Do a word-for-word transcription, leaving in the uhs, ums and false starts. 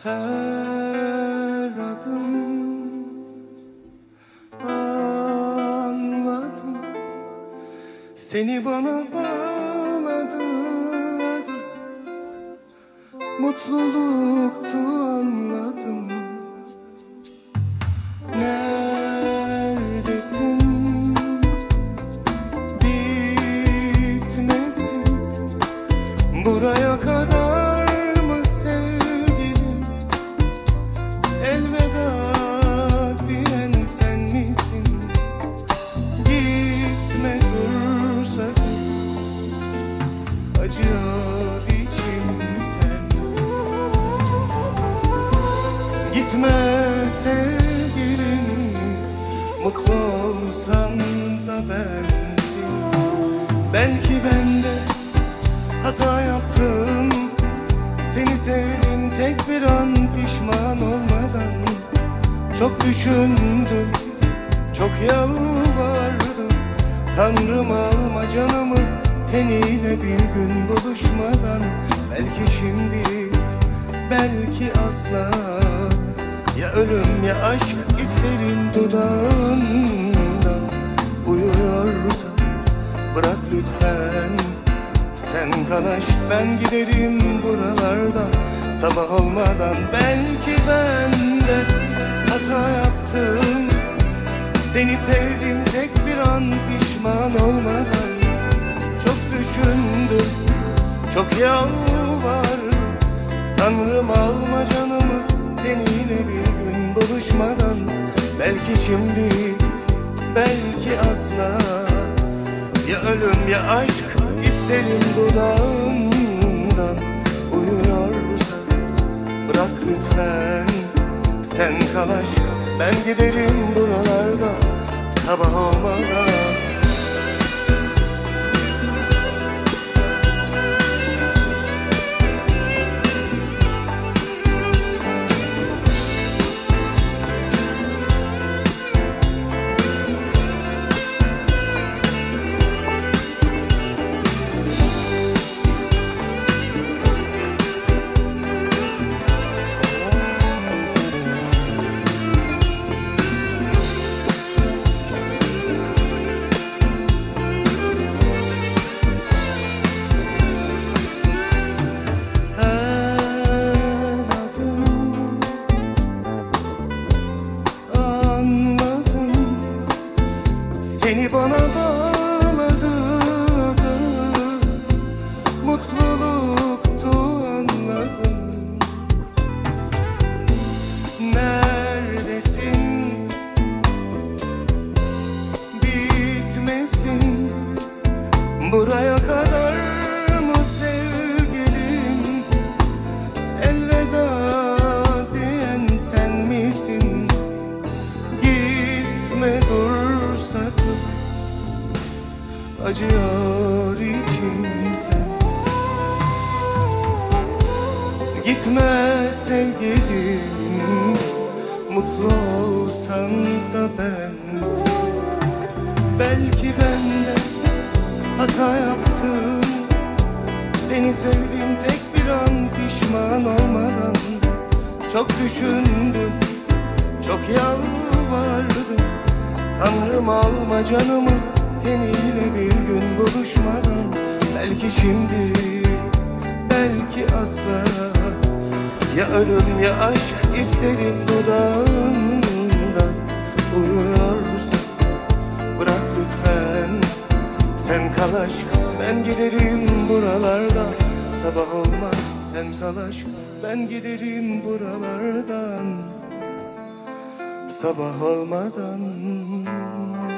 Her adım anladım, seni bana bağladı adı, mutluluktu anladım. Neredesin, bitmesin buraya kadar mı sevgilim? Elveda diyen sen misin? Gitme dur sakın, acıyor içim sensiz. Gitme sevgilim, mutlu olsan da bensiz. Belki ben de hata yaptım, seni sevdim tek bir an pişman olmadan. Çok düşündüm, çok yalvardım, Tanrım alma canımı teniyle bir gün buluşmadan. Belki şimdi, belki asla, ya ölüm ya aşk isterim dudağından. Uyuyorsa bırak lütfen, sen kal aşk, ben giderim buralardan sabah olmadan. Belki ben de hata yaptım, seni sevdim tek bir an pişman olmadan. Çok düşündüm, çok yalvardım, Tanrım alma canımı teniyle bir gün buluşmadan. Belki şimdi, belki asla, ya ölüm ya aşk isterim dudağından. Uyuyorsa bırak lütfen, sen kal aşk, ben giderim buralarda sabah olmadan. Seni bana bağladı, mutluluktu anladım. Neredesin, bitmesin buraya kadar mı sevgilim? Elveda diyen sen misin? Gitme dur sakın, acıyor içim sensiz. Gitme sevgilim, mutlu olsan da bensiz. Belki ben de hata yaptım, seni sevdim tek bir an pişman olmadan. Çok düşündüm, çok yalvardım, Tanrım alma canımı teniyle bir gün buluşmadan. Belki şimdi, belki asla, ya ölüm ya aşk isterim dudağından. Uyuyorsa bırak lütfen, sen kal aşk, ben giderim buralardan sabah olmaz. Sen kal aşk, ben giderim buralardan sabah olmadan.